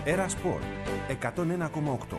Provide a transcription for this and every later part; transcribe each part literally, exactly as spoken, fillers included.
Έρα Σπορ εκατόν ένα κόμμα οκτώ.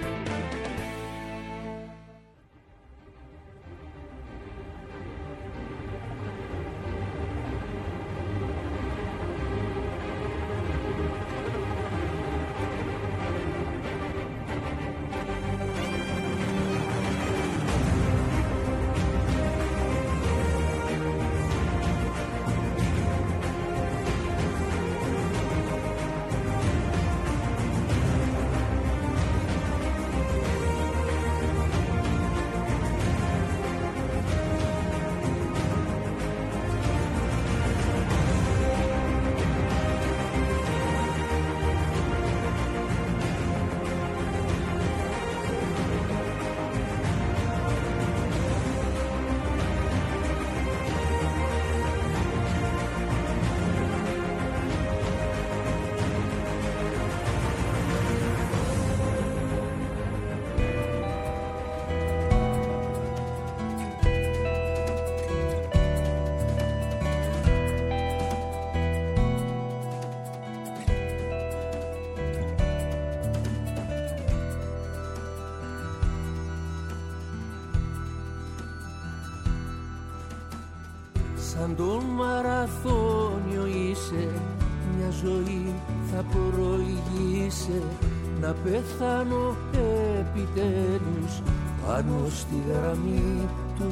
Σαν τον μαραθώνιο είσαι, μια ζωή θα προηγείσαι, να πεθάνω επιτέλους πάνω στη γραμμή του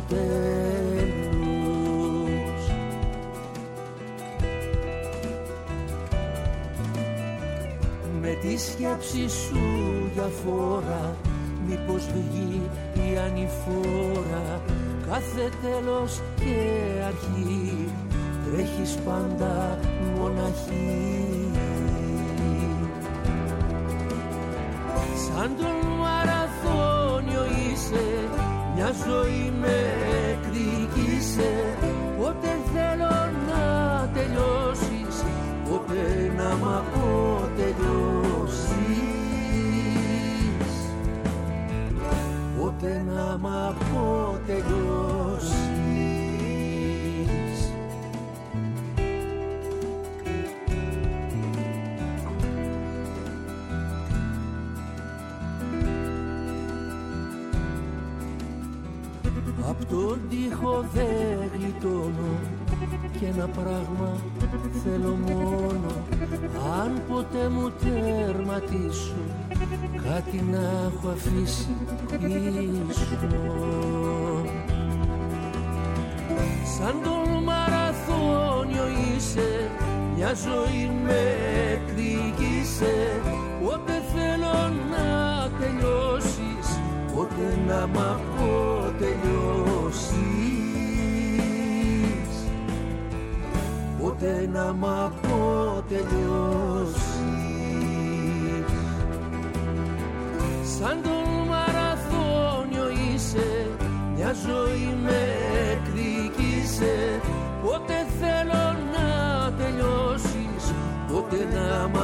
τέλους. Με τη σκέψη σου για φόρα, μήπως βγει η ανηφόρα, κάθε τέλος και αρχή τρέχεις πάντα μοναχή. Σαν τον μαραθώνιο είσαι, μια ζωή με εκδικήσε, πότε θέλω να τελειώσεις, πότε να μ' αποτελειώσεις, πότε να μ' αποτελειώσεις. Απ' τον τοίχο δεν γλιτώνω και ένα πράγμα θέλω μόνο, αν ποτέ μου τερματίσω κάτι να έχω αφήσει πίσω. Σαν τον μαραθώνιο είσαι, μια ζωή με εκδικήσε, πότε θέλω να τελειώσεις, πότε να μ' αποτελειώσεις, πότε να μ' αποτελειώσεις. Σαν τον μαραθώνιο είσαι, μια ζωή με εκδικήσε, πότε θέλω να τελειώσεις, πότε να μ'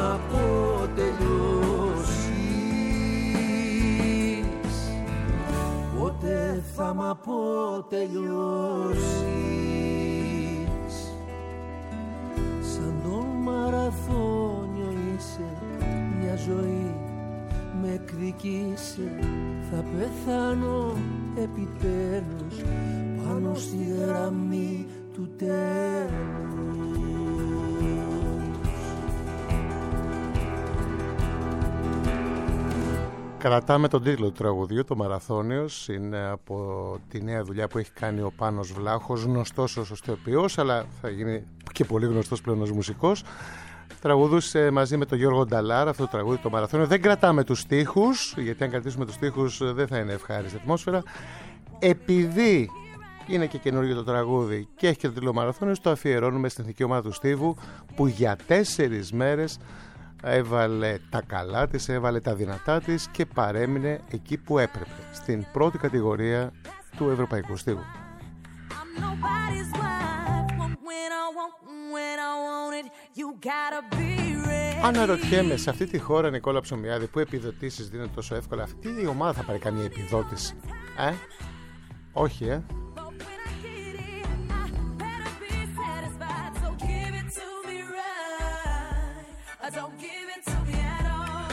αποτελειώσεις, πότε θα μ' αποτελειώσεις. Σαν τον μαραθώνιο είσαι, μια ζωή με εκδικήσε, θα πεθάνω επιτέλους πάνω στη γραμμή του τέλους. Κρατάμε τον τίτλο του τραγουδιού, το Μαραθώνιος. Είναι από τη νέα δουλειά που έχει κάνει ο Πάνος Βλάχος, γνωστός ως ηθοποιός, αλλά θα γίνει και πολύ γνωστός πλέον ως μουσικός. Τραγουδούσε μαζί με τον Γιώργο Νταλάρ αυτό το τραγούδι, το Μαραθώνιο. Δεν κρατάμε τους στίχους, γιατί αν κρατήσουμε τους στίχους δεν θα είναι ευχάριστη ατμόσφαιρα. Επειδή είναι και καινούργιο το τραγούδι και έχει και το τίτλο Μαραθώνιος, το αφιερώνουμε στην εθνική ομάδα του Στίβου, που για τέσσερις μέρες έβαλε τα καλά της, έβαλε τα δυνατά της και παρέμεινε εκεί που έπρεπε, στην πρώτη κατηγορία του Ευρωπαϊκού Στίβου. Αναρωτιέμαι, σε αυτή τη χώρα, Νικόλα Ψωμιάδη, που επιδοτήσεις δίνουν τόσο εύκολα, αυτή η ομάδα θα πάρει καμία επιδότηση? Ε? Όχι, ε? Don't give it to me at all.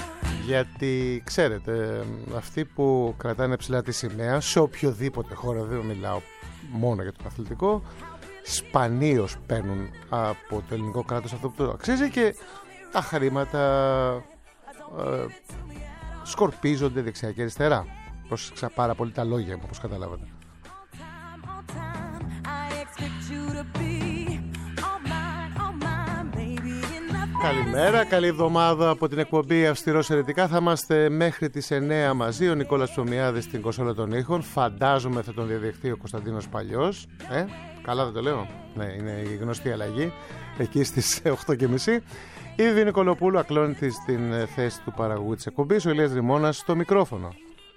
Γιατί ξέρετε, αυτοί που κρατάνε ψηλά τη σημαία σε οποιοδήποτε χώρο, δεν μιλάω μόνο για το αθλητικό, σπανίως παίρνουν από το ελληνικό κράτος αυτό που το αξίζει και τα χρήματα ε, σκορπίζονται δεξιά και αριστερά. Πρόσεξα πάρα πολύ τα λόγια μου, όπως καταλάβατε. Καλημέρα, καλή εβδομάδα από την εκπομπή Αυστηρός Ερετικά. Θα είμαστε μέχρι τις εννέα μαζί. Ο Νικόλας Ψωμιάδης στην κονσόλα των ήχων. Φαντάζομαι θα τον διαδεχτεί ο Κωνσταντίνος Παλιός. Ε, καλά δεν το λέω? Ναι, είναι η γνωστή αλλαγή. Εκεί στις οκτώ και μισή. Η Βιβί Νικολοπούλου ακλόνητη στην θέση του παραγωγού της εκπομπής. Ο Ηλίας Δρυμώνας στο μικρόφωνο.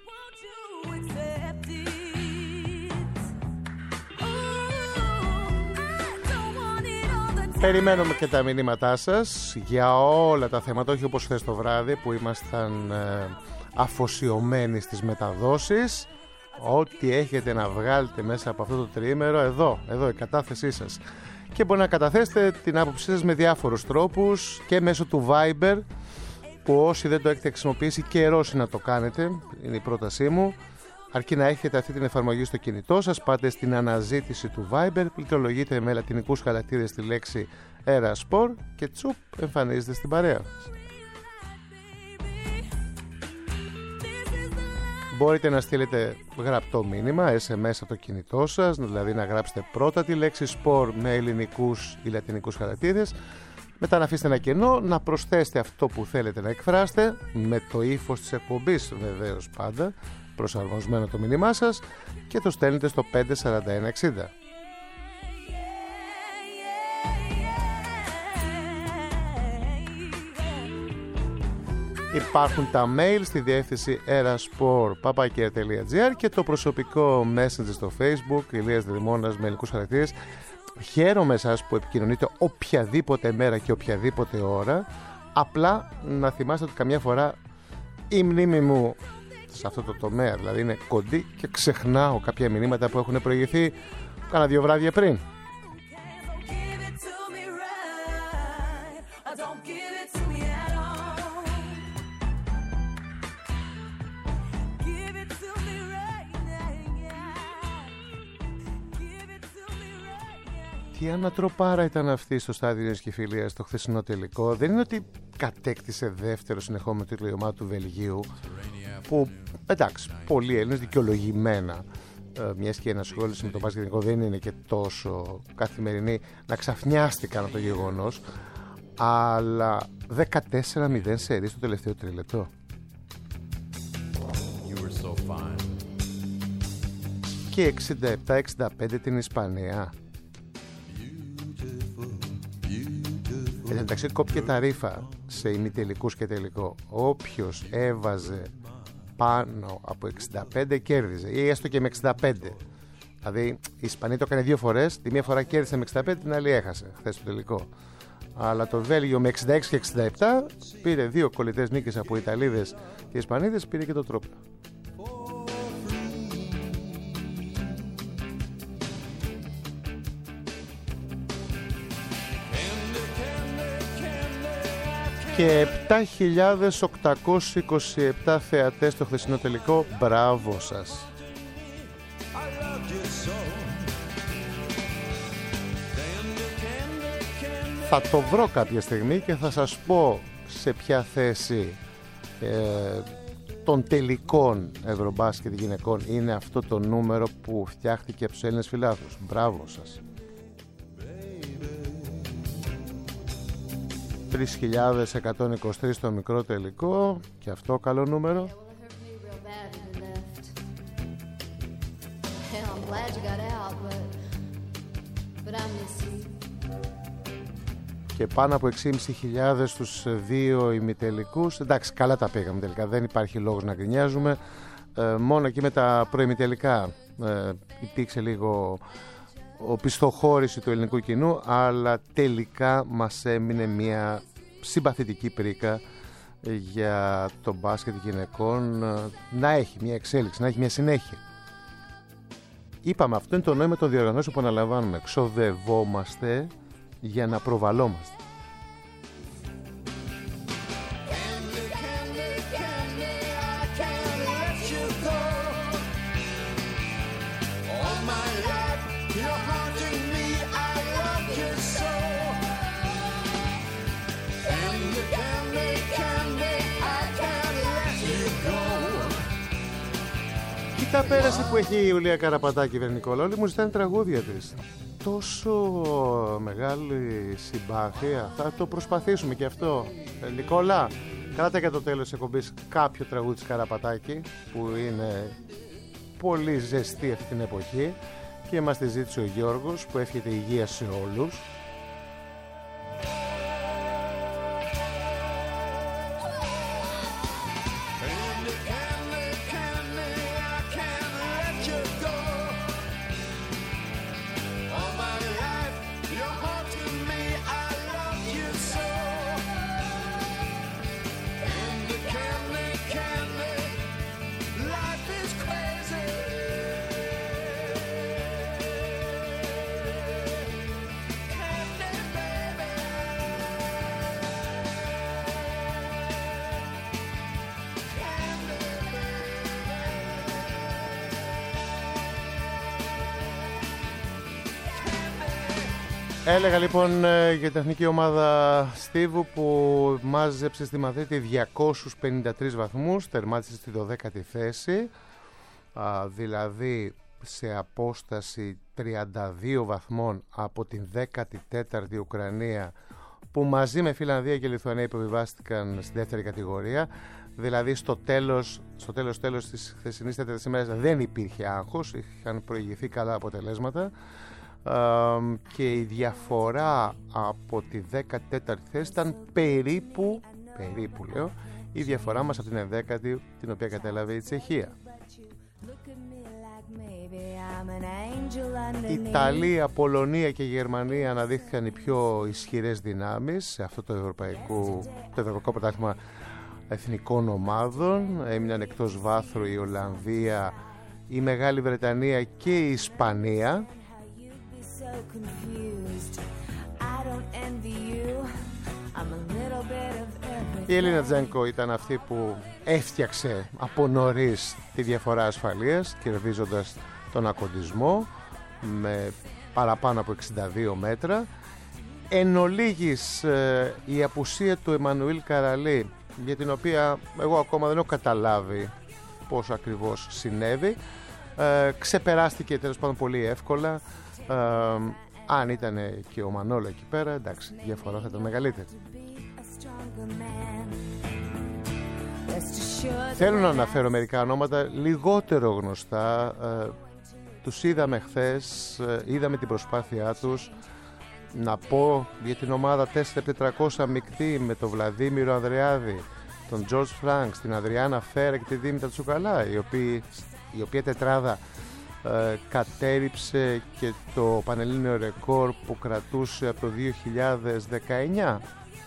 Περιμένουμε και τα μηνύματά σας για όλα τα θέματα, όχι όπως χθες το βράδυ που ήμασταν ε, αφοσιωμένοι στις μεταδόσεις. Ό,τι έχετε να βγάλετε μέσα από αυτό το τριήμερο, εδώ, εδώ η κατάθεσή σας. Και μπορεί να καταθέσετε την άποψή σας με διάφορους τρόπους και μέσω του Viber, που όσοι δεν το έχετε χρησιμοποιήσει καιρός είναι να το κάνετε, είναι η πρότασή μου. Αρκεί να έχετε αυτή την εφαρμογή στο κινητό σας, πάτε στην αναζήτηση του Viber, πληκτρολογείτε με λατινικούς χαρακτήρες τη λέξη Erasport και τσουπ εμφανίζεται στην παρέα. Μπορείτε να στείλετε γραπτό μήνυμα, ες εμ ες από το κινητό σας, δηλαδή να γράψετε πρώτα τη λέξη sport με ελληνικούς ή λατινικούς χαρακτήρες, μετά να αφήσετε ένα κενό, να προσθέσετε αυτό που θέλετε να εκφράσετε, με το ύφος της εκπομπής βεβαίως πάντα, προσαρμοσμένο το μήνυμά σας, και το στέλνετε στο πέντε σαράντα ένα εξήντα. Υπάρχουν τα mail στη διεύθυνση erasport παπά τελεία τζι άρ και το προσωπικό messenger στο Facebook, Ηλίας Δρυμώνας με ελληνικούς χαρακτήρες. Χαίρομαι εσάς που επικοινωνείτε οποιαδήποτε μέρα και οποιαδήποτε ώρα. Απλά να θυμάστε ότι καμιά φορά η μνήμη μου σε αυτό το τομέα δηλαδή είναι κοντή και ξεχνάω κάποια μηνύματα που έχουν προηγηθεί κάνα δύο βράδια πριν. Τι ανατροπάρα ήταν αυτή στο στάδιο της Κηφιλίας στο χθεσινό τελικό. Δεν είναι ότι κατέκτησε δεύτερο συνεχόμενο τίτλο η ομάδα του Βελγίου, που εντάξει, πολλοί Έλληνες δικαιολογημένα, ε, μιας και η ενασχόληση με το μπάσκετ δεν είναι και τόσο καθημερινή, να ξαφνιάστηκαν από το γεγονός, αλλά δεκατέσσερα μηδέν σερί στο τελευταίο τρίλεπτο. Και εξήντα επτά εξήντα πέντε την Ισπανία. Εν τω μεταξύ κόπηκε τα ρήφα σε ημιτελικούς και τελικό. Όποιος έβαζε πάνω από εξήντα πέντε κέρδιζε, ή έστω και με εξήντα πέντε. Δηλαδή η Ισπανία το έκανε δύο φορές. Τη μία φορά κέρδισε με εξήντα πέντε, την άλλη έχασε χθες το τελικό. Αλλά το Βέλγιο με εξήντα έξι και εξήντα επτά πήρε δύο κολλητές νίκες από Ιταλίδες και Ισπανίδες, πήρε και το τρόπο. Και επτά χιλιάδες οκτακόσιοι είκοσι επτά θεατές στο χθεσινό τελικό. Μπράβο σας. Θα το βρω κάποια στιγμή και θα σας πω σε ποια θέση ε, των τελικών Ευρωμπάσκετ γυναικών είναι αυτό το νούμερο που φτιάχτηκε από τους Έλληνες φιλάθλους. Μπράβο σας. τρεις χιλιάδες εκατόν είκοσι τρία στο μικρό τελικό, και αυτό καλό νούμερο. Και πάνω από έξι χιλιάδες πεντακόσιοι στους δύο ημιτελικούς. Εντάξει, καλά τα πήγαμε τελικά, δεν υπάρχει λόγος να γκρινιάζουμε. ε, Μόνο εκεί με τα προημιτελικά ε, υπήρξε λίγο οπισθοχώρηση του ελληνικού κοινού, αλλά τελικά μας έμεινε μια συμπαθητική πρίκα για το μπάσκετ γυναικών να έχει μια εξέλιξη, να έχει μια συνέχεια. Είπαμε, αυτό είναι το νόημα των διοργανώσεων που αναλαμβάνουμε. Ξοδευόμαστε για να προβαλόμαστε. καλά πέρασε που έχει η Ιουλία Καραπατάκη, Βερνικόλα. Όλοι μου ζητάνε τραγούδια της. Τόσο μεγάλη συμπάθεια. Θα το προσπαθήσουμε και αυτό. ε, Νικόλα, κράτα για το τέλος της εκπομπής κάποιο τραγούδι της Καραπατάκη που είναι πολύ ζεστή αυτή την εποχή και μας τη ζήτησε ο Γιώργος που εύχεται υγεία σε όλους. Έλεγα λοιπόν για την εθνική ομάδα Στίβου που μάζεψε στη Μαδρίτη διακόσιους πενήντα τρεις βαθμούς, τερμάτισε στη δωδέκατη θέση, α, δηλαδή σε απόσταση τριάντα δύο βαθμών από την δέκατη τέταρτη Ουκρανία, που μαζί με Φιλανδία και Λιθουανία υποβιβάστηκαν στη δεύτερη κατηγορία. Δηλαδή στο τέλος, στο τέλος, τέλος της χθεσινής τέταρτης ημέρας δεν υπήρχε άγχος, είχαν προηγηθεί καλά αποτελέσματα. Uh, και η διαφορά από τη δέκατη τέταρτη θέση ήταν περίπου, περίπου λέω, η διαφορά μας από την ενδέκατη, την οποία κατέλαβε η Τσεχία. Ιταλία, Πολωνία και Γερμανία αναδείχθηκαν οι πιο ισχυρές δυνάμεις σε αυτό το ευρωπαϊκό, το ευρωπαϊκό πρωτάθλημα εθνικών ομάδων. Έμειναν εκτός βάθρου η Ολλανδία, η Μεγάλη Βρετανία και η Ισπανία. Η Ελίνα Τζένκο ήταν αυτή που έφτιαξε από νωρίς τη διαφορά ασφαλείας, κερδίζοντας τον ακοντισμό με παραπάνω από εξήντα δύο μέτρα. Εν ολίγης ε, η απουσία του Εμμανουήλ Καραλή, για την οποία εγώ ακόμα δεν έχω καταλάβει πώς ακριβώς συνέβη, ε, ξεπεράστηκε τέλος πάντων πολύ εύκολα. Ε, αν ήταν και ο Μανόλο εκεί πέρα, εντάξει, η διαφορά θα ήταν μεγαλύτερη. Θέλω να αναφέρω μερικά ονόματα λιγότερο γνωστά. Ε, τους είδαμε χθες, ε, είδαμε την προσπάθειά τους. Να πω για την ομάδα τέσσερα τετρακόσια μεικτή με τον Βλαδίμηρο Ανδρεάδη, τον Τζορτζ Φρανκς, την Αδριάννα Φέρα και τη Δήμητρα Τσουκαλά, η οποία, η οποία τετράδα ε, κατέριψε και το πανελλήνιο ρεκόρ που κρατούσε από το δύο χιλιάδες δεκαεννιά.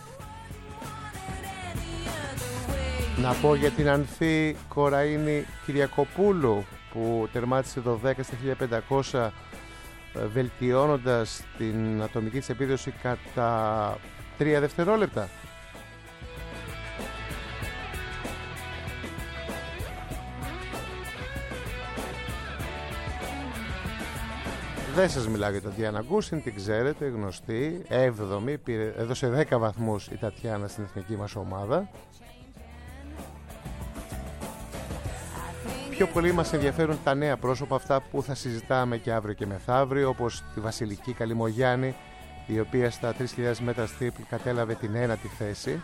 Να πω για την Ανθή Κοραΐνη Κυριακοπούλου που τερμάτισε το δέκα στα χίλια πεντακόσια, βελτιώνοντας την ατομική της επίδοση κατά τρία δευτερόλεπτα. Δεν σας μιλάω για την Τατιάνα Γκούσιν, την ξέρετε, γνωστή, έβδομη, πήρε, έδωσε δέκα βαθμούς η Τατιάνα στην εθνική μας ομάδα. Πιο πολύ μας ενδιαφέρουν τα νέα πρόσωπα, αυτά που θα συζητάμε και αύριο και μεθαύριο, όπως τη Βασιλική Καλιμογιάννη, η οποία στα τρεις χιλιάδες μέτρα στριπλ κατέλαβε την ένατη θέση.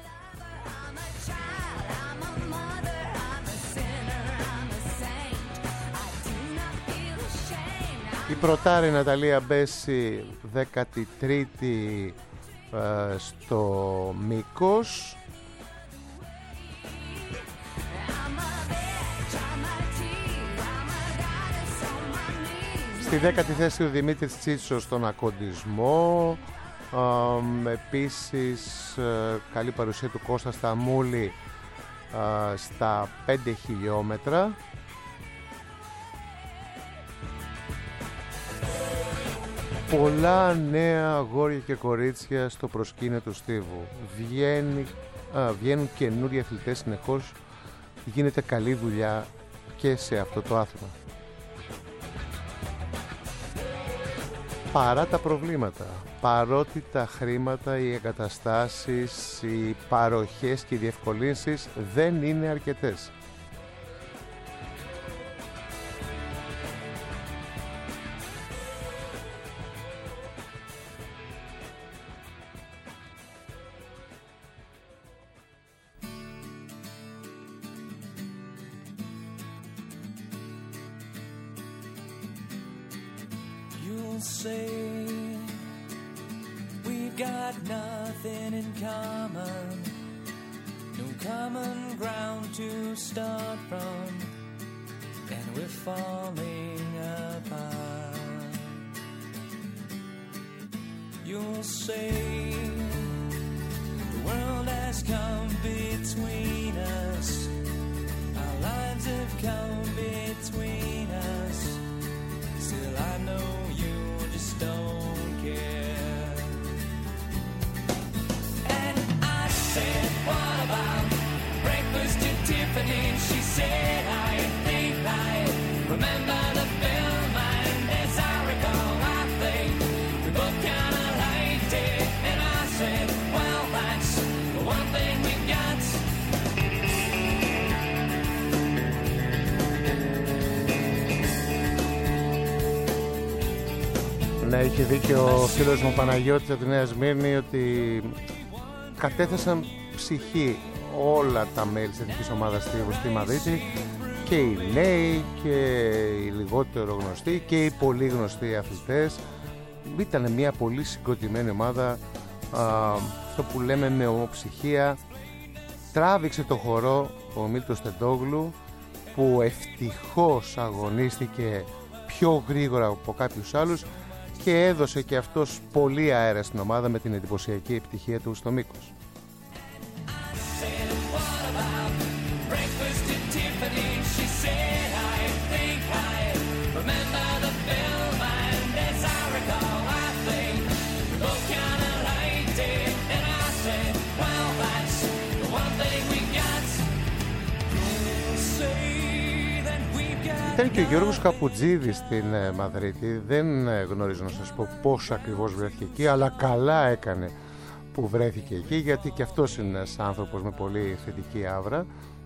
Η πρωτάρη Ναταλία Μπέση, δέκατη τρίτη ε, στο μήκος. Στη δέκατη θέση ο Δημήτρης Τσίτσος στον ακοντισμό. Ε, επίσης ε, καλή παρουσία του Κώστα Σταμούλη ε, στα πέντε χιλιόμετρα. Πολλά νέα αγόρια και κορίτσια στο προσκήνιο του Στίβου. Βγαίνει, α, βγαίνουν καινούριοι αθλητές συνεχώς. Γίνεται καλή δουλειά και σε αυτό το άθλημα. Παρά τα προβλήματα, παρότι τα χρήματα, οι εγκαταστάσεις, οι παροχές και οι διευκολύνσεις δεν είναι αρκετές. say we've got nothing in common, no common ground to start from, and we're falling apart. You'll say the world has come between us, our lives have come between us. Still I know you just don't care. And I said, what about breakfast at Tiffany's? She said, I think I remember the film, and as I recall, I think we both kinda liked it. And I said, well, that's the one thing we got. Ναι, είχε δίκιο ο φίλος μου Παναγιώτης από τη Νέα Σμύρνη ότι κατέθεσαν ψυχή όλα τα μέλη της εθνικής ομάδας στη Μαδρίτη, και οι νέοι και οι λιγότερο γνωστοί και οι πολύ γνωστοί αθλητές. Ήταν μια πολύ συγκροτημένη ομάδα, αυτό που λέμε με ομοψυχία. Τράβηξε το χορό ο Μίλτος Τεντόγλου, που ευτυχώς αγωνίστηκε πιο γρήγορα από κάποιους άλλους και έδωσε και αυτός πολύ αέρα στην ομάδα με την εντυπωσιακή επιτυχία του στο μήκος. Ήταν και ο Γιώργος Καπουτζίδης στην Μαδρίτη. Δεν γνωρίζω να σας πω πώς ακριβώς βρέθηκε εκεί, αλλά καλά έκανε που βρέθηκε εκεί, γιατί και αυτός είναι ένας άνθρωπος με πολύ θετική άβρα.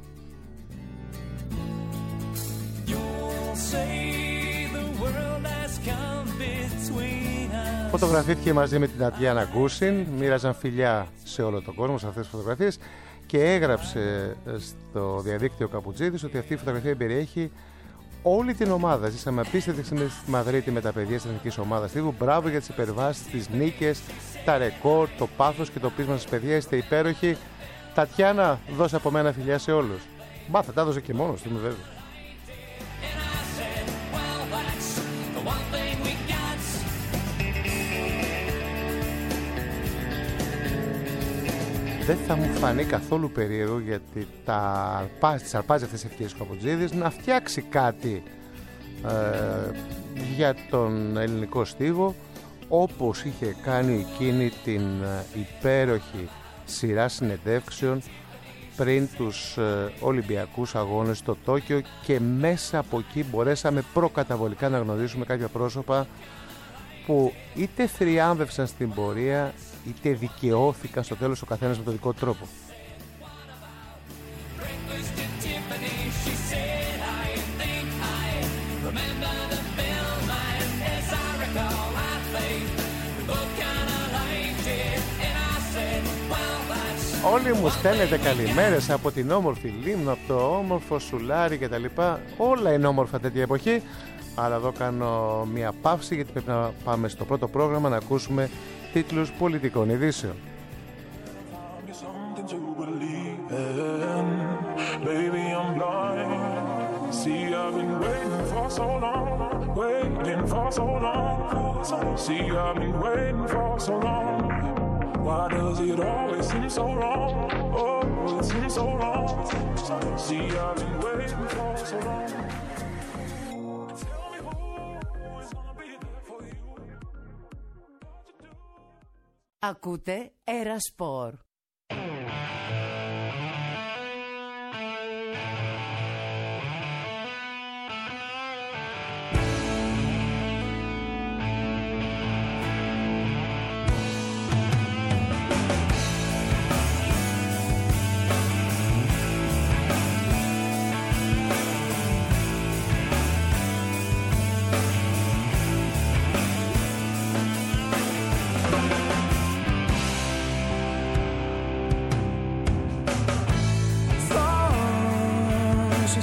Φωτογραφήθηκε μαζί με την Τατιάνα Γκούσιν, μοίραζαν φιλιά σε όλο τον κόσμο σε αυτές τις φωτογραφίες, και έγραψε στο διαδίκτυο Καπουτζίδης ότι αυτή η φωτογραφία περιέχει όλη την ομάδα. Ζήσαμε απίστευτη στιγμή στη Μαδρίτη με τα παιδιά της εθνικής ομάδας. Μπράβο για τις υπερβάσεις, τις νίκες, τα ρεκόρ, το πάθος και το πείσμα σας, παιδιά. Είστε υπέροχοι. Τατιάνα, δώσε από μένα φιλιά σε όλους. Μπα, θα τα έδωσε και μόνος του, είμαι βέβαιος. Δεν θα μου φανεί καθόλου περίεργο, γιατί τα τις αρπάζει αυτές τις ευκαιρίες του Καπουτζίδης να φτιάξει κάτι ε, για τον ελληνικό στίβο, όπως είχε κάνει εκείνη την υπέροχη σειρά συνεντεύξεων πριν τους ε, Ολυμπιακούς Αγώνες στο Τόκιο, και μέσα από εκεί μπορέσαμε προκαταβολικά να γνωρίσουμε κάποια πρόσωπα που είτε θριάμβευσαν στην πορεία, είτε δικαιώθηκαν στο τέλος ο καθένας με τον δικό τρόπο. Όλοι μου στέλνετε καλημέρες από την όμορφη Λίμνο, από το όμορφο Σουλάρι και τα λοιπά. Όλα είναι όμορφα τέτοια εποχή. Αλλά εδώ κάνω μια παύση, γιατί πρέπει να πάμε στο πρώτο πρόγραμμα να ακούσουμε τίτλους πολιτικών ειδήσεων. Why does it always seem so wrong? Oh, it seems so wrong. See, I've been waiting for so long. Tell me who is gonna be there for you. Ακούτε Ερασπορ.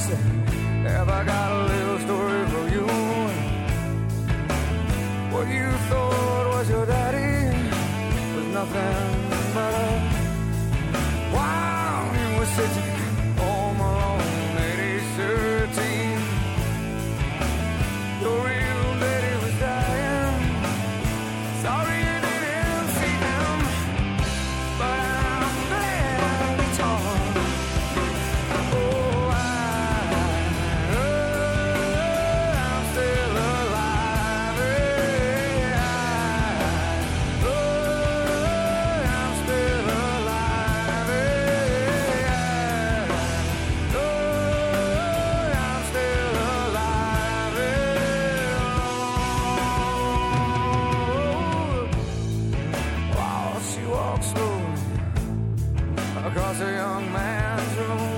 Have I got a little story for you? What you 'cause your daddy was nothing but a wow. You were sitting home alone at age thirteen. Your real daddy was dying. Sorry you didn't see him, but I'm glad it's on. Oh, I, oh, I'm still alive. Yeah, I, oh, I'm still alive. Yeah, oh, I'm still alive. Oh, while she walks slowly across a young man's room,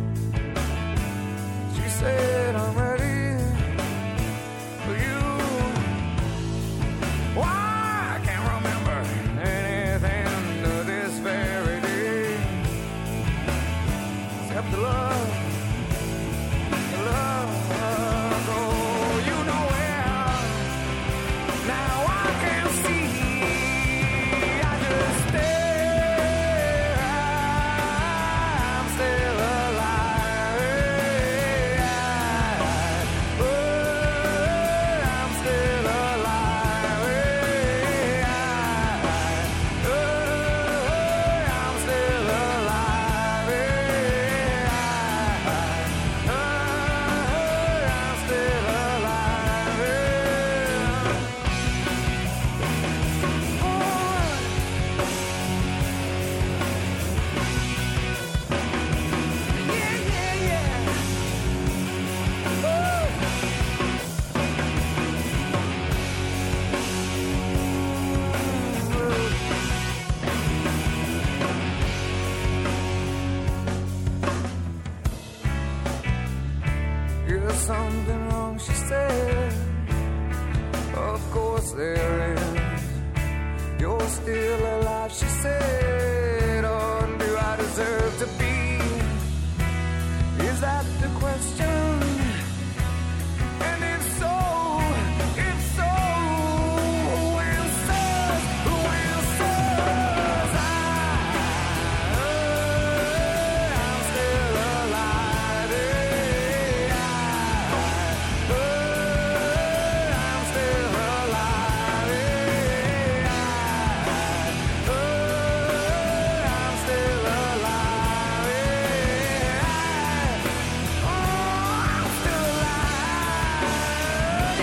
she said, I'm ready for you. Why, I can't remember anything to this very day, except the love, the love. Oh, you know where, now I can see, I just stare, I'm still alive. Oh, I'm still alive. Oh, I'm still alive. Oh, I'm still alive. Yeah, yeah, yeah. There's something wrong, she said. Of course there is. You're still alive, she said. Or do I deserve to be? Is that the question? And if so, if so, who answers? Who answers? I, I'm still alive. I, I'm still alive. I, I'm still alive. Oh, I'm still alive.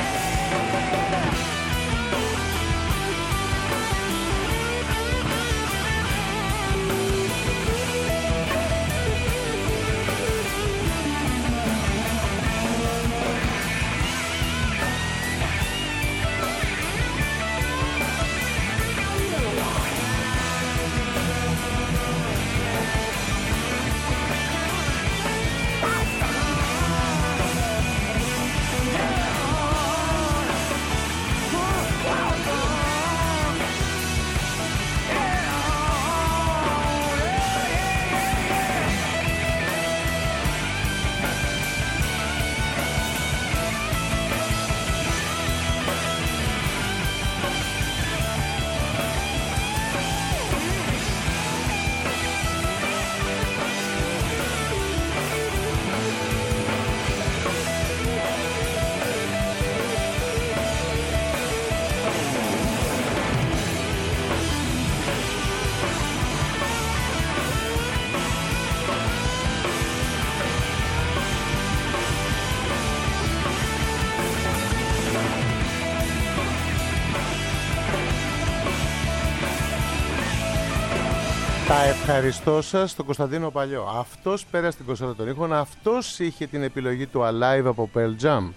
Τα ευχαριστώ σας στον Κωνσταντίνο Παλιό. Αυτός πέρασε την κονσόλα των ήχων. Αυτός είχε την επιλογή του Alive από Pearl Jam.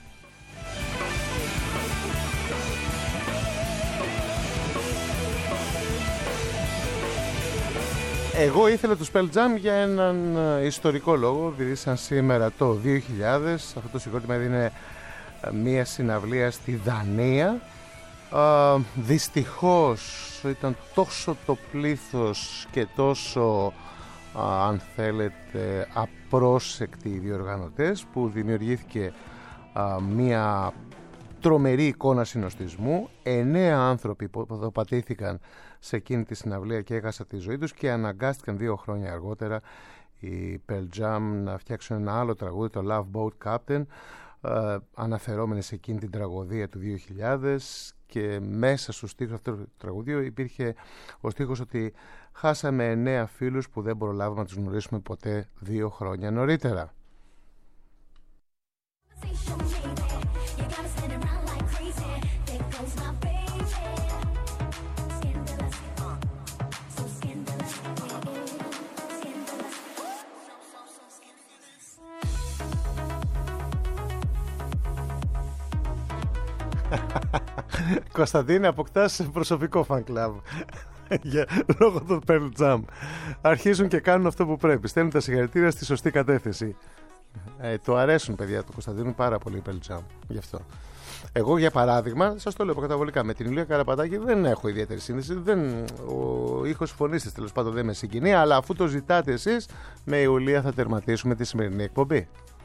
Εγώ ήθελα τους Pearl Jam για έναν ιστορικό λόγο, επειδή σαν σήμερα το δύο χιλιάδες αυτό το συγκρότημα έδινε μία συναυλία στη Δανία. Uh, δυστυχώς ήταν τόσο το πλήθος και τόσο uh, αν θέλετε απρόσεκτοι οι διοργανωτές, που δημιουργήθηκε uh, μία τρομερή εικόνα συνοστισμού. Εννέα άνθρωποι ποδοπατήθηκαν σε εκείνη τη συναυλία και έχασαν τη ζωή τους και αναγκάστηκαν δύο χρόνια αργότερα οι Pearl Jam να φτιάξουν ένα άλλο τραγούδι, το Love Boat Captain, ε, αναφερόμενοι σε εκείνη την τραγωδία του δύο χιλιάδες, και μέσα στους στίχους αυτού του τραγουδίου υπήρχε ο στίχος ότι χάσαμε εννέα φίλους που δεν προλάβαμε να τους γνωρίσουμε ποτέ δύο χρόνια νωρίτερα. Κωνσταντίνε, αποκτάς προσωπικό fan club για λόγω των Pearl Jam. Αρχίζουν και κάνουν αυτό που πρέπει. Στέλνουν τα συγχαρητήρια στη σωστή κατεύθυνση. Ε, το αρέσουν, παιδιά του Κωνσταντίνου πάρα πολύ οι Pearl Jam. Γι' αυτό. Εγώ, για παράδειγμα, σας το λέω προκαταβολικά, με την Ιουλία Καραπατάκη δεν έχω ιδιαίτερη σύνδεση. Δεν, ο ήχος φωνής της τέλος πάντων δεν με συγκινεί, αλλά αφού το ζητάτε εσείς, με Ιουλία θα τερματίσουμε τη σημερινή εκπομπή.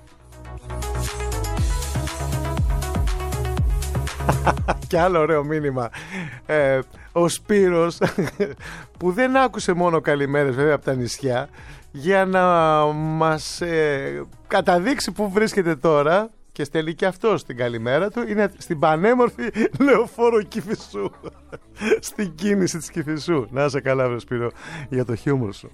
Και άλλο ωραίο μήνυμα. Ε, ο Σπύρος που δεν άκουσε μόνο καλημέρες βέβαια από τα νησιά, για να μας ε, καταδείξει που βρίσκεται τώρα, και στέλνει και αυτό στην καλημέρα του, είναι στην πανέμορφη λεωφόρο Κηφισού. Στην κίνηση της Κηφισού. Να είσαι καλά, βρε Σπύρο, για το χιούμορ σου.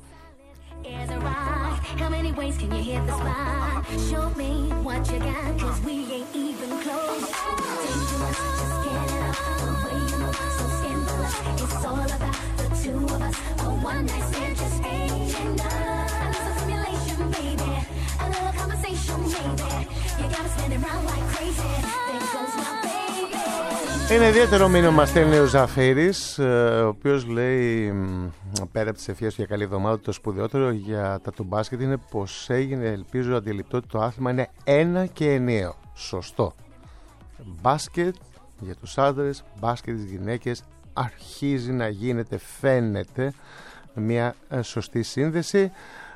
Είναι ιδιαίτερο μήνυμα μας στέλνει ο Ζαφύρης, ο οποίος λέει, πέρα από τις ευχές για καλή εβδομάδα, το σπουδαιότερο για τα του μπάσκετ είναι πως έγινε, ελπίζω, αντιληπτό ότι το άθλημα είναι ένα και ενιαίο. Σωστό. Μπάσκετ για τους άντρες, μπάσκετ τις γυναίκες, αρχίζει να γίνεται, φαίνεται, μια σωστή σύνδεση.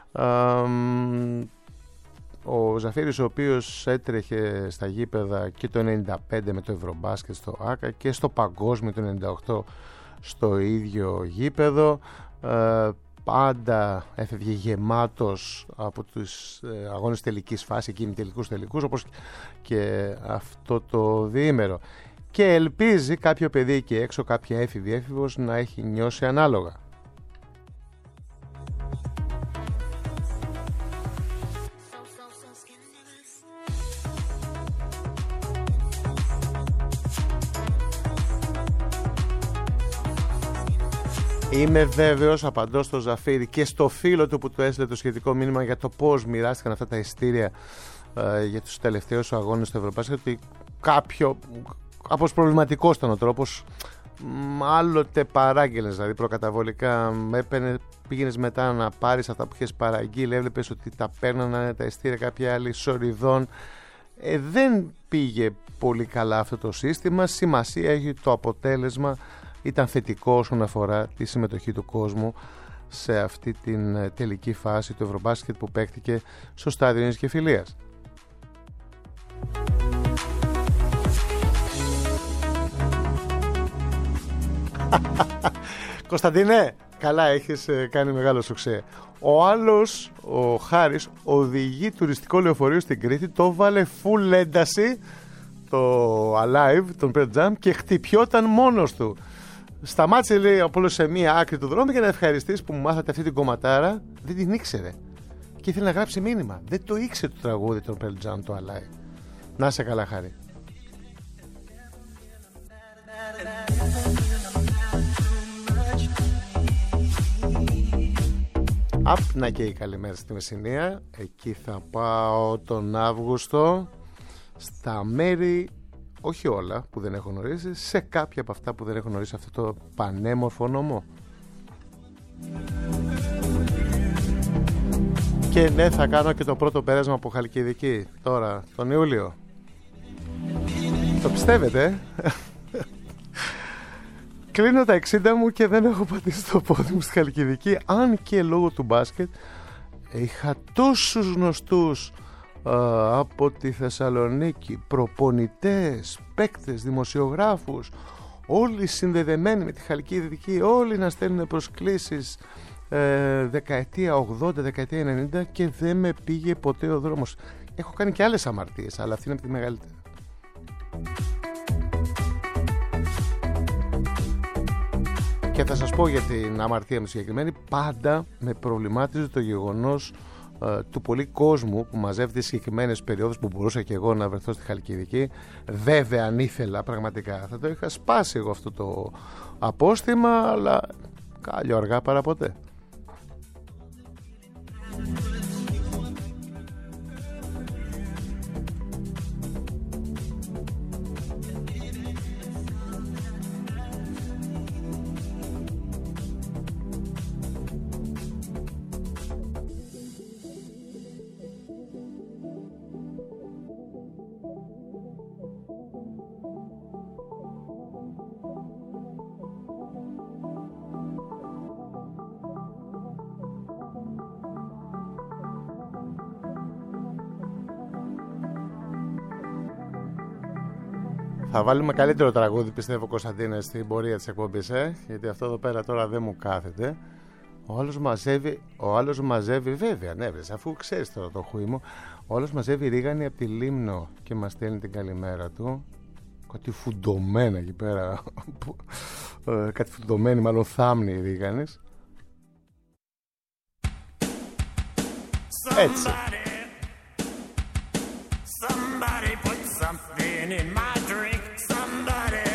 Ο Ζαφύρης, ο οποίος έτρεχε στα γήπεδα και το ενενήντα πέντε με το Ευρωμπάσκετ στο ΆΚΑ και στο Παγκόσμιο το ενενήντα οκτώ στο ίδιο γήπεδο, πάντα έφευγε γεμάτος από τους αγώνες τελικής φάσης, εκείνοι τελικούς τελικούς, όπως και αυτό το διήμερο, και ελπίζει κάποιο παιδί εκεί έξω, κάποια έφηβη έφηβος, να έχει νιώσει ανάλογα. Είμαι βέβαιος, απαντώ στο Ζαφύρι και στο φίλο του που του έστειλε το σχετικό μήνυμα για το πώς μοιράστηκαν αυτά τα ειστήρια ε, για τους τελευταίους αγώνες του Ευρωπαϊκού, ότι κάποιο, κάπως προβληματικός ήταν ο τρόπος, άλλοτε παράγγελες, δηλαδή προκαταβολικά έπαινε, πήγαινες μετά να πάρεις αυτά που είχες παραγγείλει, έβλεπες ότι τα παίρνανε τα ειστήρια κάποιοι άλλοι σοριδών. Ε, δεν πήγε πολύ καλά αυτό το σύστημα. Σημασία έχει το αποτέλεσμα. Ήταν θετικό όσον αφορά τη συμμετοχή του κόσμου σε αυτή την τελική φάση του Ευρωμπάσκετ που παίχτηκε στο στάδιο Ειρήνης και Φιλίας. Κωνσταντίνε, καλά, έχεις κάνει μεγάλο σουξέ. Ο άλλος, ο Χάρης, οδηγεί τουριστικό λεωφορείο στην Κρήτη, το βάλε full ένταση το Alive, τον Pearl Jam, και χτυπιόταν μόνος του. Σταμάτησε, λέει, απλώς σε μία άκρη του δρόμου για να ευχαριστήσει που μου μάθατε αυτή την κομματάρα. Δεν την ήξερε και ήθελε να γράψει μήνυμα. Δεν το ήξερε το τραγούδι των Pearl Jam, το Alive. Να σε καλά, Χάρη. Απ, να και η καλημέρα στη Μεσσηνία. Εκεί θα πάω τον Αύγουστο, στα μέρη, όχι όλα που δεν έχω γνωρίσει, σε κάποια από αυτά που δεν έχω γνωρίσει, αυτό το πανέμορφο νομό. Και ναι, θα κάνω και το πρώτο πέρασμα από Χαλκιδική τώρα τον Ιούλιο. Το πιστεύετε? Κλείνω τα εξήντα μου και δεν έχω πατήσει το πόδι μου στη Χαλκιδική, αν και λόγω του μπάσκετ είχα τόσους γνωστούς από τη Θεσσαλονίκη, προπονητές, παίκτες, δημοσιογράφους, όλοι συνδεδεμένοι με τη Χαλκιδική, όλοι να στέλνουν προσκλήσεις ε, δεκαετία ογδόντα, δεκαετία ενενήντα και δεν με πήγε ποτέ ο δρόμος. Έχω κάνει και άλλες αμαρτίες, αλλά αυτή είναι από τη μεγαλύτερη. Και θα σας πω για την αμαρτία μου συγκεκριμένη. Πάντα με προβλημάτιζε το γεγονός ε, του πολύ κόσμου που μαζεύεται στις συγκεκριμένες περιόδους που μπορούσα και εγώ να βρεθώ στη Χαλκιδική. Βέβαια, αν ήθελα πραγματικά θα το είχα σπάσει εγώ αυτό το απόστημα, αλλά κάλλιο αργά παρά ποτέ. Θα βάλουμε καλύτερο τραγούδι, πιστεύω, Κωνσταντίνε, στην πορεία της εκπομπής, ε? Γιατί αυτό εδώ πέρα τώρα δεν μου κάθεται. Ο άλλος μαζεύει, ο άλλος μαζεύει, βέβαια, ναι, αφού ξέρεις τώρα το χούι μου. Ο άλλος μαζεύει ρίγανη από τη Λίμνο και μας στέλνει την καλημέρα του. Κάτι φουντωμένα εκεί πέρα. Κάτι φουντωμένη, μάλλον θάμνη η ρίγανης. Έτσι. Somebody put something in my drink. Somebody.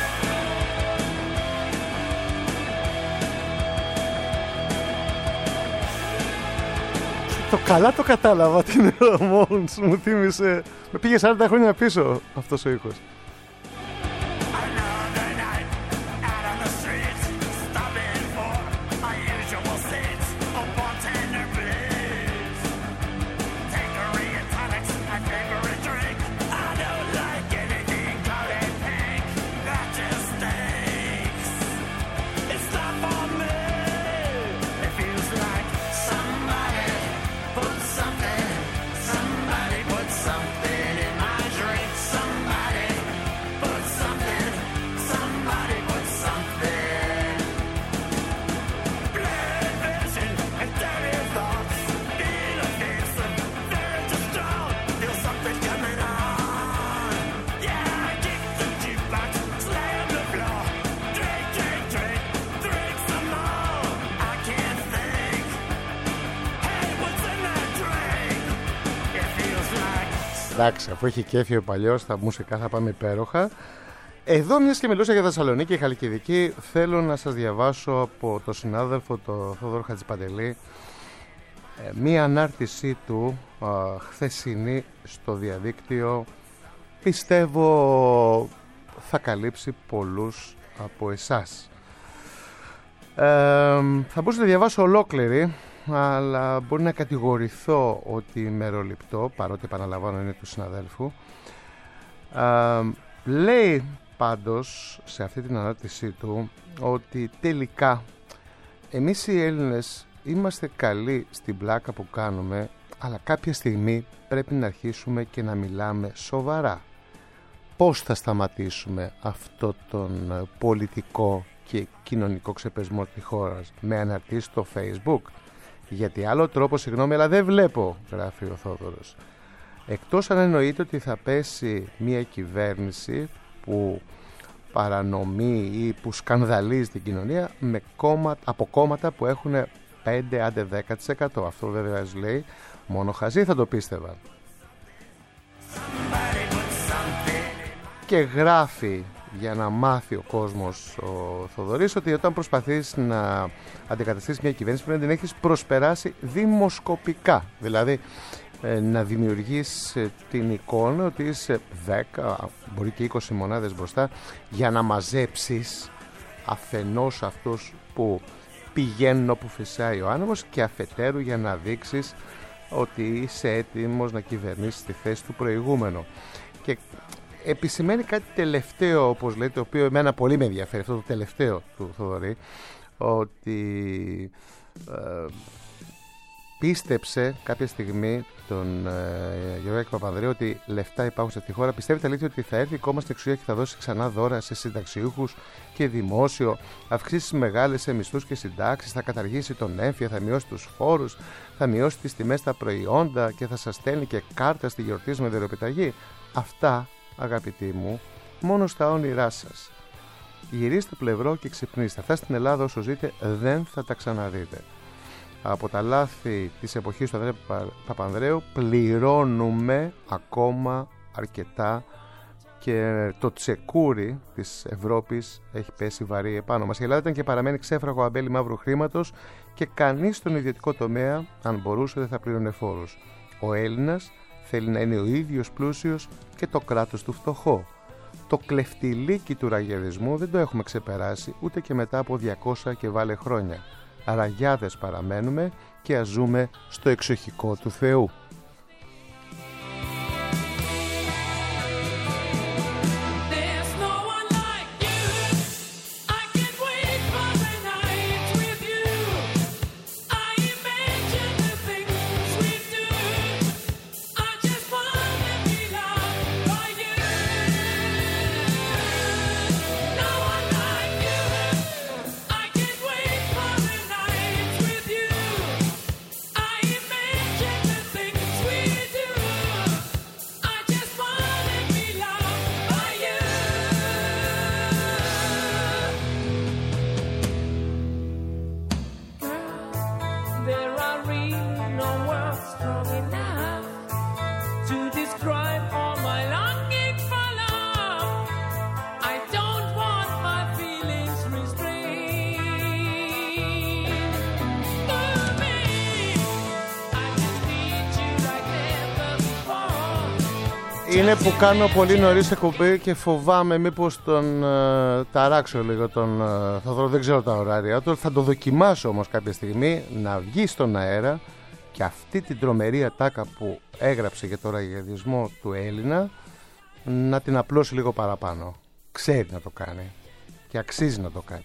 Το καλά το κατάλαβα την Ramones, μου θύμισε. Με πήγε σαράντα χρόνια πίσω αυτός ο ήχος. Another night out on the streets, stopping for my usual seats. A bartender, please. Tankery and tonics, my favorite drink. I don't like anything colored pink. That just stinks. It's not for me. It feels like somebody put something. Somebody put something in my drink. Somebody put something. Somebody put something. Blood vision and dirty thoughts. Feel offensive, very just strong. Feel something coming on. Yeah, I kick the jukebox, slam the floor. Drink, drink, drink, drink some more. I can't think. Hey, what's in that drink? It feels like Εντάξει, αφού έχει κέφι ο παλιός, τα μουσικά θα πάμε υπέροχα. Εδώ, μιας και μιλούσα για Θεσσαλονίκη και Χαλκιδική, θέλω να σας διαβάσω από το συνάδελφο το Θόδωρο Χατζηπαντελή ε, μία ανάρτησή του α, χθεσινή στο διαδίκτυο. Πιστεύω θα καλύψει πολλούς από εσάς. Ε, θα μπορούσα να διαβάσω ολόκληρη, αλλά μπορεί να κατηγορηθώ ότι μεροληπτώ, παρότι επαναλαμβάνω είναι του συναδέλφου. Ε, λέει πάντως σε αυτή την ανάρτησή του ότι τελικά εμείς οι Έλληνες είμαστε καλοί στην πλάκα που κάνουμε, αλλά κάποια στιγμή πρέπει να αρχίσουμε και να μιλάμε σοβαρά. Πώς θα σταματήσουμε αυτό τον πολιτικό και κοινωνικό ξεπεσμό της χώρας? Με αναρτήσεις στο Facebook? Γιατί άλλο τρόπο, συγγνώμη, αλλά δεν βλέπω, γράφει ο Θόδωρος. Εκτός αν εννοείται ότι θα πέσει μια κυβέρνηση που παρανομεί ή που σκανδαλίζει την κοινωνία με κόμματα, από κόμματα που έχουν πέντε άντε δέκα τοις εκατό. Αυτό βέβαια λέει, μόνο χαζοί θα το πίστευαν. Και γράφει, για να μάθει ο κόσμος, ο Θοδωρής, ότι όταν προσπαθείς να αντικαταστήσεις μια κυβέρνηση πρέπει να την έχεις προσπεράσει δημοσκοπικά. Δηλαδή ε, να δημιουργείς ε, την εικόνα ότι είσαι δέκα, μπορεί και είκοσι μονάδες μπροστά, για να μαζέψεις αφενός αυτούς που πηγαίνουν όπου φυσάει ο άνεμος και αφετέρου για να δείξεις ότι είσαι έτοιμος να κυβερνήσεις τη θέση του προηγούμενου. Και επισημαίνει κάτι τελευταίο, όπως λέτε, το οποίο εμένα πολύ με ενδιαφέρει, αυτό το τελευταίο του Θοδωρή, ότι ε, πίστεψε κάποια στιγμή τον ε, Γεωργάκη Παπανδρέου ότι λεφτά υπάρχουν σε αυτή τη χώρα. Πιστεύετε αλήθεια ότι θα έρθει η κόμμα στην εξουσία και θα δώσει ξανά δώρα σε συνταξιούχους και δημόσιο, αυξήσεις μεγάλες σε μισθούς και συντάξεις, θα καταργήσει τον έμφυα, θα μειώσει τους φόρους, θα μειώσει τις τιμές στα προϊόντα και θα σας στέλνει και κάρτα στη γιορτή με δωρεοπιταγή? Αυτά, αγαπητοί μου, μόνο στα όνειρά σας. Γυρίστε πλευρό και ξυπνήστε. Αυτά στην Ελλάδα όσο ζείτε δεν θα τα ξαναδείτε. Από τα λάθη της εποχής του Ανδρέα Παπανδρέου πληρώνουμε ακόμα αρκετά και το τσεκούρι της Ευρώπης έχει πέσει βαρύ επάνω μας. Η Ελλάδα ήταν και παραμένει ξέφραγο αμπέλι μαύρου χρήματος και κανείς στον ιδιωτικό τομέα, αν μπορούσε, δεν θα πλήρωνε φόρους. Ο Έλληνας θέλει να είναι ο ίδιος πλούσιος και το κράτος του φτωχό. Το κλεφτιλίκι του ραγιαδισμού δεν το έχουμε ξεπεράσει ούτε και μετά από διακόσια και βάλε χρόνια. Ραγιάδες παραμένουμε και ας ζούμε στο εξοχικό του Θεού. Είναι που κάνω πολύ νωρίς εκπομπή και φοβάμαι μήπως τον ε, ταράξω λίγο τον ε, Θοδωρό, δεν ξέρω τα ωράρια του. Θα το δοκιμάσω όμως κάποια στιγμή να βγει στον αέρα και αυτή την τρομερή ατάκα που έγραψε για το ραγιαδισμό του Έλληνα να την απλώσει λίγο παραπάνω. Ξέρει να το κάνει και αξίζει να το κάνει.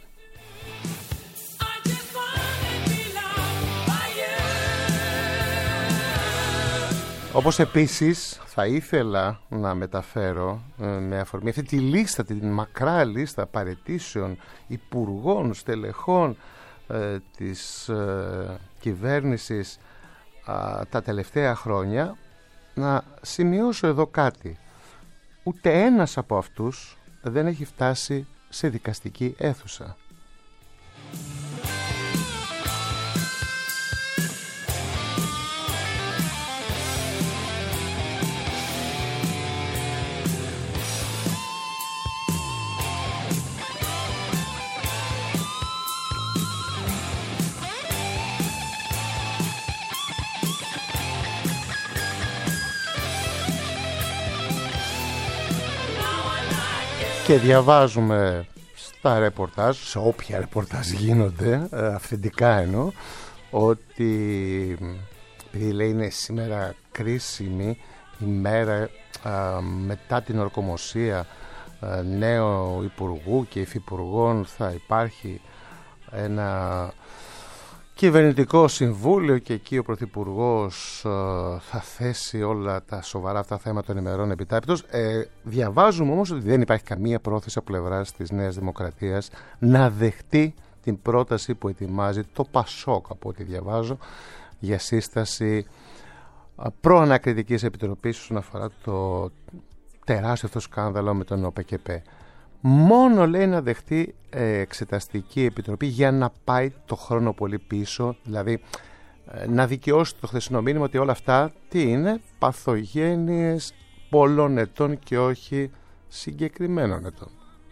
Όπως επίσης θα ήθελα να μεταφέρω ε, με αφορμή αυτή τη λίστα, την μακρά λίστα παραιτήσεων υπουργών, στελεχών ε, της ε, κυβέρνησης ε, τα τελευταία χρόνια, να σημειώσω εδώ κάτι. Ούτε ένας από αυτούς δεν έχει φτάσει σε δικαστική αίθουσα. Και διαβάζουμε στα ρεπορτάζ, σε όποια ρεπορτάζ γίνονται, αυθεντικά εννοώ, ότι επειδή λέει είναι σήμερα κρίσιμη ημέρα α, μετά την ορκομοσία α, νέου υπουργού και υφυπουργών, θα υπάρχει ένα κυβερνητικό συμβούλιο και εκεί ο Πρωθυπουργός ε, θα θέσει όλα τα σοβαρά αυτά θέματα των ημερών επιτάπητος. Ε, διαβάζουμε όμως ότι δεν υπάρχει καμία πρόθεση από πλευράς της Νέας Δημοκρατίας να δεχτεί την πρόταση που ετοιμάζει το Πασόκ, από ό,τι διαβάζω, για σύσταση προανακριτικής επιτροπής όσον αφορά το τεράστιο αυτό σκάνδαλο με τον ΟΠΕΚΕΠΕ. Μόνο λέει να δεχτεί ε, εξεταστική επιτροπή για να πάει το χρόνο πολύ πίσω, δηλαδή ε, να δικαιώσει το χθεσινό μήνυμα ότι όλα αυτά τι είναι, παθογένειες πολλών ετών και όχι συγκεκριμένων ετών.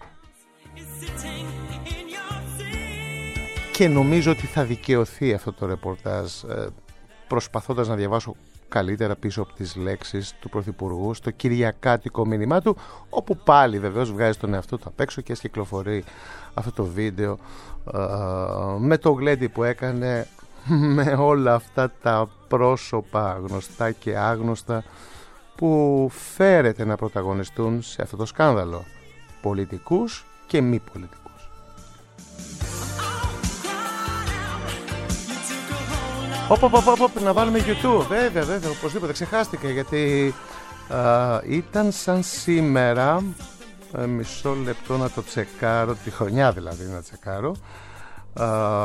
Και νομίζω ότι θα δικαιωθεί αυτό το ρεπορτάζ ε, προσπαθώντας να διαβάσω καλύτερα πίσω από τις λέξεις του Πρωθυπουργού στο κυριακάτικο μήνυμά του, όπου πάλι βεβαίως βγάζει τον εαυτό του απ' έξω και κυκλοφορεί αυτό το βίντεο ε, με το γλέντι που έκανε με όλα αυτά τα πρόσωπα γνωστά και άγνωστα που φέρεται να πρωταγωνιστούν σε αυτό το σκάνδαλο, πολιτικούς και μη πολιτικούς. Οπ, οπ, οπ, οπ, να βάλουμε YouTube. Βέβαια, βέβαια, οπωσδήποτε. Ξεχάστηκε γιατί α, ήταν σαν σήμερα. Ε, μισό λεπτό να το τσεκάρω. Τη χρονιά δηλαδή να τσεκάρω. Α,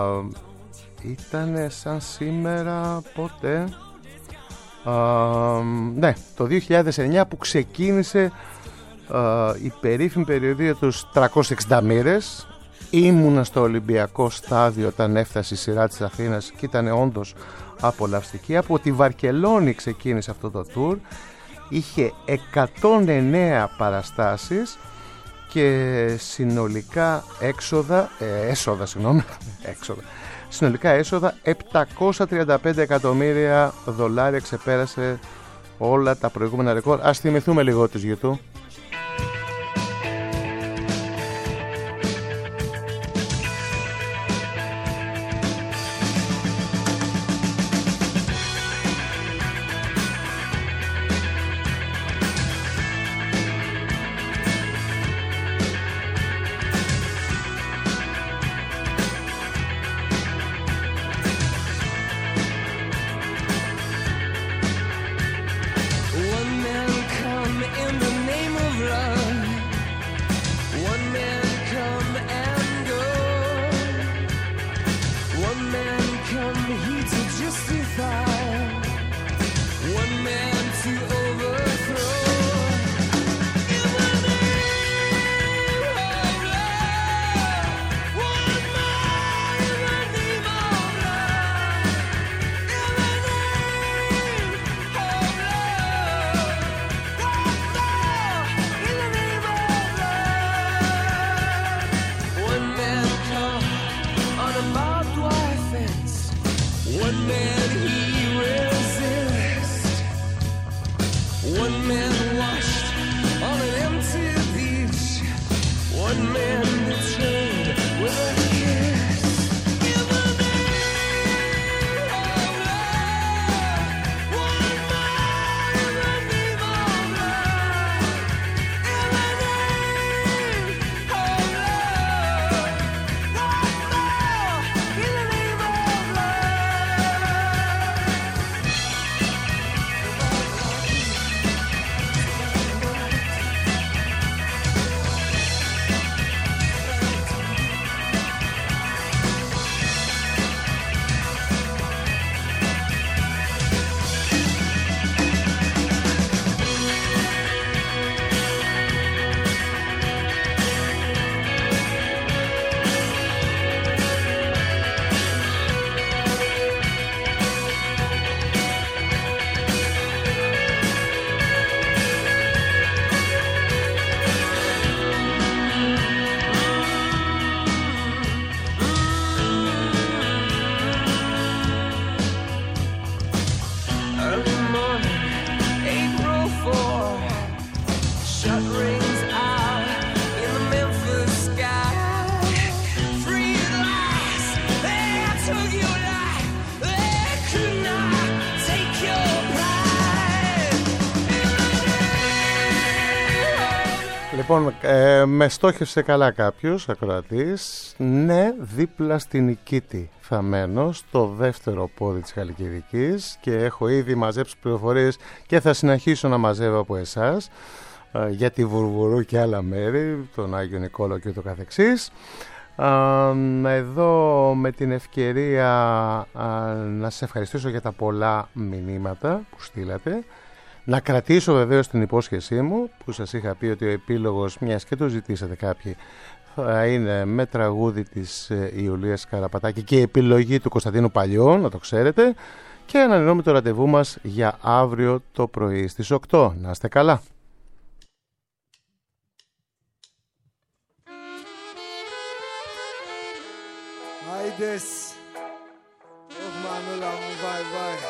ήταν σαν σήμερα. Πότε? Α, ναι, το δύο χιλιάδες εννιά που ξεκίνησε α, η περίφημη περιοδία τους τριακόσιες εξήντα μοίρες. Ήμουνα στο Ολυμπιακό στάδιο όταν έφτασε η σειρά της Αθήνας και ήταν όντως απολαυστική. Από τη Βαρκελόνη ξεκίνησε αυτό το tour. Είχε εκατόν εννέα παραστάσεις και συνολικά έξοδα, ε, έσοδα, συγγνώμη, έξοδα, συνολικά έσοδα επτακόσια τριάντα πέντε εκατομμύρια δολάρια. Ξεπέρασε όλα τα προηγούμενα ρεκόρ. Ας θυμηθούμε λίγο τους YouTube. Λοιπόν, ε, με στόχευσε καλά κάποιος ακροατής. Ναι, δίπλα στην Νικήτη θα μένω, στο δεύτερο πόδι της Χαλκιδικής, και έχω ήδη μαζέψει πληροφορίες και θα συνεχίσω να μαζεύω από εσάς ε, για τη Βουρβουρού και άλλα μέρη, τον Άγιο Νικόλαο και το καθεξής. Ε, εδώ με την ευκαιρία ε, να σας ευχαριστήσω για τα πολλά μηνύματα που στείλατε. Να κρατήσω βεβαίως την υπόσχεσή μου που σας είχα πει ότι ο επίλογος, μιας και το ζητήσατε κάποιοι, θα είναι με τραγούδι της Ιουλίας Καραπατάκη και επιλογή του Κωνσταντίνου Παλιών, να το ξέρετε, και ανανεώνουμε το ραντεβού μας για αύριο το πρωί στις οκτώ. Να είστε καλά. Άιντες, όχι μανούλα μου, βάι βάι.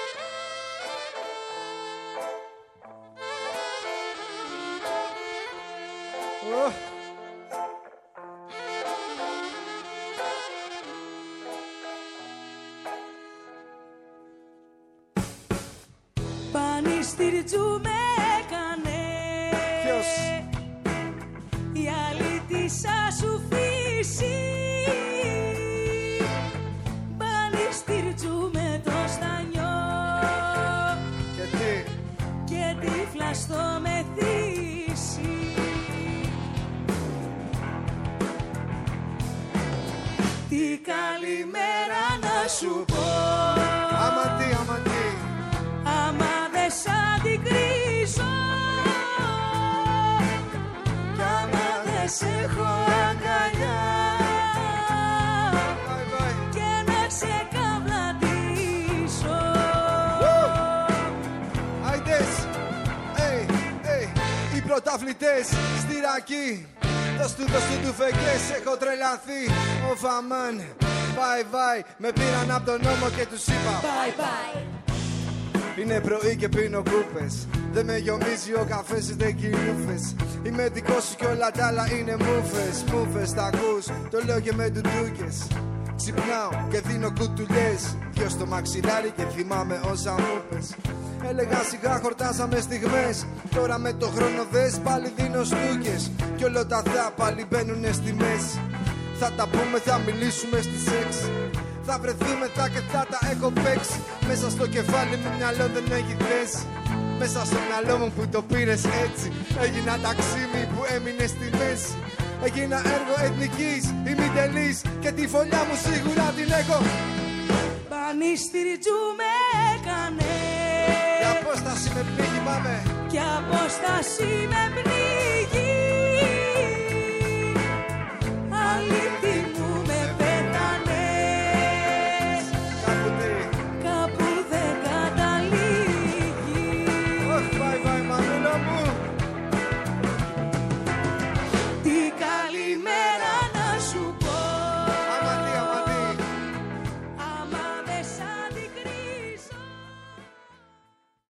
Πανιστηρτζού με έκανε. Ποιος? Η αλήτισσα σου φύση. Πανιστηρτζού με το στο μεθύσι. Τι καλημέρα να σου πω. Άμα τι, άμα τι. Άμα δεν σ' αντικρίζω κι άμα δεν σ' έχω αγκαλιά Bye bye. και να σε καβλαντήσω. Άιντες, hey, hey. Οι πρωταθλητές στη Ρακή. Δώσ' του, δώσ' του του φεγγές, έχω τρελαθεί. Ο Φαμάν, bye bye. Με πήραν απ' τον νόμο και τους είπα Bye bye. Είναι πρωί και πίνω κούπες. Δεν με γιομίζει ο καφές, ούτε κινούφες. Είμαι δικός σου κι όλα τ' άλλα είναι μούφες. Μούφες, τα ακούς, το λέω και με ντουντούκες. Ξυπνάω και δίνω κουτουλιές. Δυο στο μαξιλάρι και θυμάμαι όσα μου πες. Έλεγα σιγά χορτάσαμε στιγμές. Τώρα με το χρόνο δες πάλι δίνω στούκες. Κι όλο τα θεά πάλι μπαίνουνε στη μέση. Θα τα πούμε, θα μιλήσουμε στη σεξ. Θα βρεθούμε τα και θα τα έχω παίξει. Μέσα στο κεφάλι μου μυαλό δεν έχει θέση. Μέσα στο μυαλό μου που το πήρες έτσι. Έγινα ταξίμι που έμεινε στη μέση. Έγινα έργο εθνικής ημιτελής. Και τη φωλιά μου σίγουρα την έχω. Πανίστηριτζού με έκανε Και απόσταση με πνίγει πάμε. και απόσταση με πνίγει.